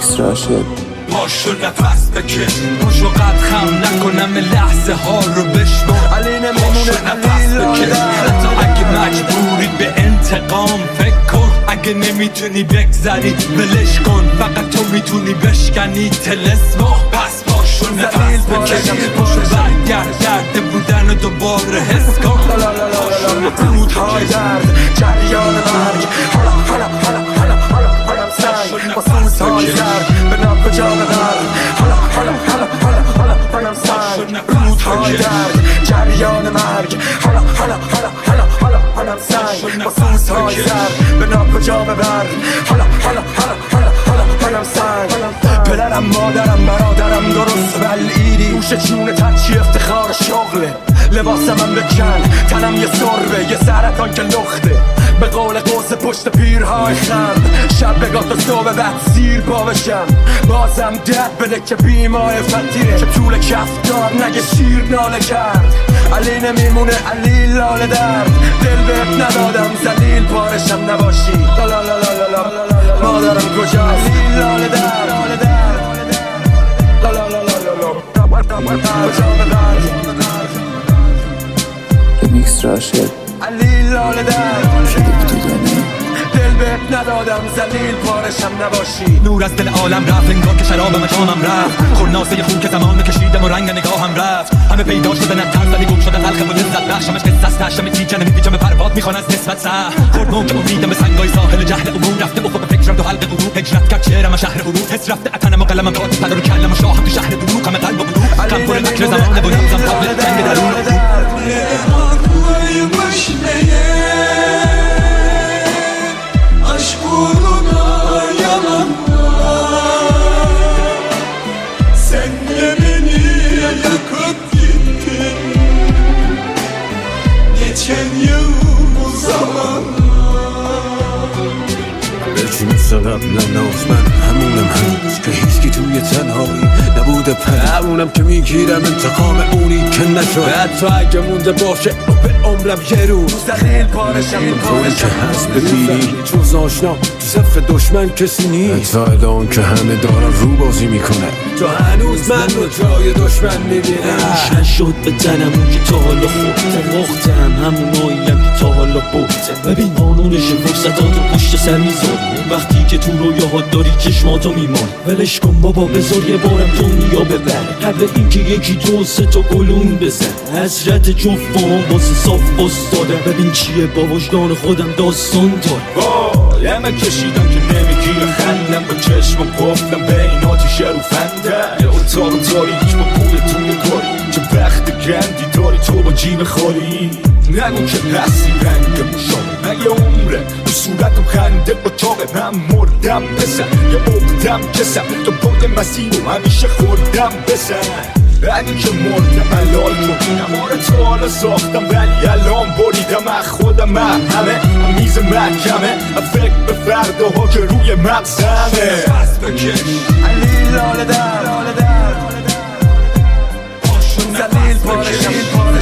پاشو نفس بکش، پاشو قد خم نکنم لحظه ها رو بشنو. پاشو نفس بکش حتی اگه مجبوری به انتقام فکر کن. اگه نمیتونی بگذری ولش کن، فقط تو میتونی بشکنی طلسمو. پس پاشو نفس بکش، پاشو برگرد درد بودن و دوباره حس کن. رودهای درد جریان مرگ، حالم سنگ با سوزهای زرد به نام کجا ببر. حالم سنگ رودهای درد جریان مرگ، حالم سنگ با سوزهای زرد به نام کجا ببر. حالم سنگ پدرم مادرم برادرم درست بلعیدی، گوش چونه تچی افتخار شغله. لباسم بکن تنم یه سربه، یه سرطان که لخته به قول قوس پشت پیرهای خم. شب بگاه تا صبح بعد سیر پا بشم، بازم درد بده که بیمای فتیره که طول کفتار نگه شیر ناله کرد. علی نمیمونه علی لاله درد، دل بهت ندادم زلیل پارشم نباشی. مادرم کجا علی لاله درد، کجا ببر. Remix راشد علی لاله درد دل بهت ندادم زلیل پارشم نباشی. نور از دل عالم رفت انگار که شراب مجامم رفت. خورناسه خون که زمان کشیدم و رنگ نگاهم رفت. همه پیدا شدن از ترس ولی گم شدن تلخ و لذت بخشمش قصه است. هشتم تیجن میپیچم پرواد میخوان از نسبت سه خورد موم که امیدم به سنگای ساحل جهل عموم رفته افق فکرم تو حلق غروب. هجرت کرد چهرم شهر غروب، حس رفته اتنم و قلمم کات پدر و کلم و شاهم تو شهر دروغ. همه قلب و قلوب کم پر فکر زمانه و نمزم تابل جنگ درون. Aşk uğruna yananlar, senle beni yakıp gittin. Geçen yıl bu zamanlar. بلچی مثل قبلا ناز من همونم هنوز که هیچکی توی تنهایی نبوده همونم که میگیرم انتقام اونی که نشد. حتی اگه مونده باشه به عمرم یه روز زلیل پارشم طوری که هست ببینی جز آشنا تو صف دشمن کسی نیست. حتی الان که همه دارن رو بازی میکنه تو هنوز من رو جای دشمن میبینم. شد به تنم اون که تا حالا خودتم وقتم هموناییم که تا حالا بودتم. ببین قانونش فرصتات و پشت سر میذاری، وقتی که تو رویاها داری چشماتو میمانی. ولش کن بابا بذار یه بارم دنیا ببره، قبل اینکه یکی دو سه تا گلون بزن. حسرت جفت با هم واسه صاف باستادم. ببین چیه با وجدان خودم داستان دارم. همه کشیدم که نمیگیره خندم با چشم و گفتم به این آتیشه رو فنده. یه اتاق تاریک با پولتون کاری، چه بخت گندی داری تو با جیب خالی. نگو که هستی رنگ مشابه من یه عمره تو صورتم خنده اتاق من مردم بزن. یه عقدم کسم تو بود مسیر و همیشه خوردم بزن. اگه که مردم حلال کن نماره تو حالا ساختم ولی الان بریدم از خودم. من همه میز محکمه فکر به فرداها که روی مغزمه. پس بکش علی لاله درد زلیل پارشم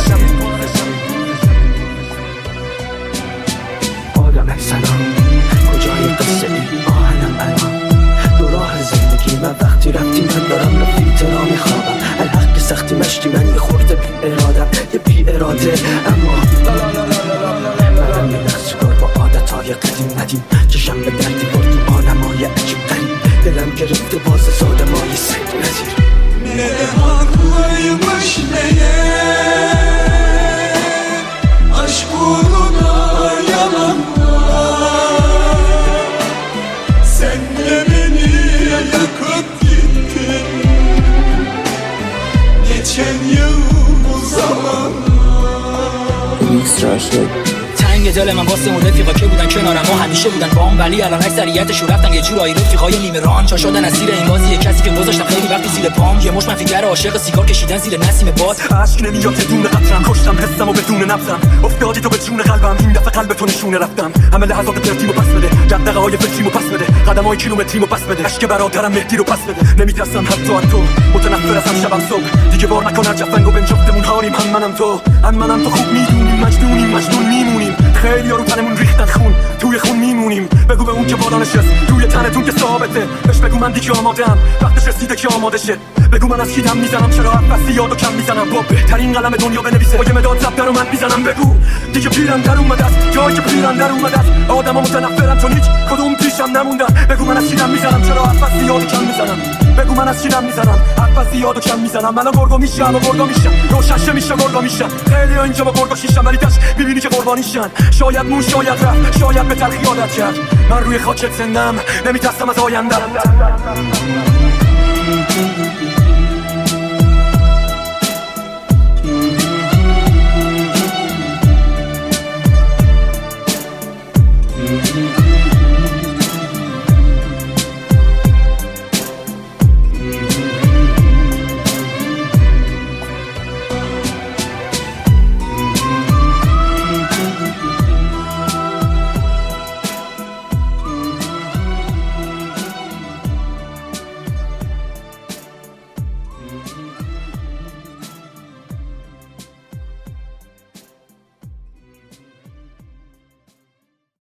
آدم سلام کجای قصه ای آهنم الان دو راه زندگی. من وقتی رفتی من دارم رفیت را میخوابم. الحق که سختی مشتی من یه خورده بی ارادم یه بی اراده. اما منم یه نقص کار با عادتهای قدیم ندیم. چشم به دردی بردیم آدمای عجیب قریب. دلم گرفته باز سادمای سید نزیر. Ne haklıymış meğer, aşk uğruna yananlar. Sen de beni yakıp gittin. Geçen yıl bu zamanlar. Remix راشد تنگ دل من واسه اون رفیقا که بودن کنارم و همیشه بودن بام، ولی الان اکثریتشون رفتن یه جورایی رفیقای نیمه ران. چا شدن اسیر این بازی یه کسی که گذاشتم خیلی وقتی زیر پام. یه مش منفیگر عاشق سیگار کشیدن زیر نسیم باد. عشق نمیاد بدون قطرم، کشتم حسم و بدون نفسم. افتادی تو به جون قلبم، این دفعه قلب تو نشونه رفتم. همه لحظات پرتیمو پس بده، دغدغه‌های فکریمو پس بده، قدم‌های کیلومتریمو پس بده. عشق برادرم مهدی رو پس بده. نمیترسم حتی از تو، متنفر ازم شبم صبح. دیگه بار نکن جفنگو بهم جفتمون هاریم. هم منم تو خوب میدونیم مجنون میمونیم. خیلی ها رو تنمون ریختن خون، توی خون میمونیم. بگو به اون که بالا نشست توی تنتون که ثابته، بهش بگو من دیگه آمادم، وقتش رسیده که آماده شه. بگو من از کی دم میزنم، چرا بس یادو کم میزنم، با بهترین قلم دنیا بنویسه، با یه مداد زبده رو من میزنم. بگو دیگه پیرم در اومده است، جایی که پیرم در اومده است، آدما متنفرن چون هیچ کدوم پیشم نموندن. بگو من از کی دم میزنم، چرا بس یادو کم میزنم. بگو من از کی دم میزنم، بس یادو کم میزنم. من گرگا میشم و گرگا میشم، روششه میشه گرگا میشم. خیلی ها اینجا با گرگا شیشم، ولی تاش میبینی که قربانیشن. شاید مون شاید رفت، شاید به تلخی عادت کرد. من روی خاکت زندم، نمیترسم از آیندم.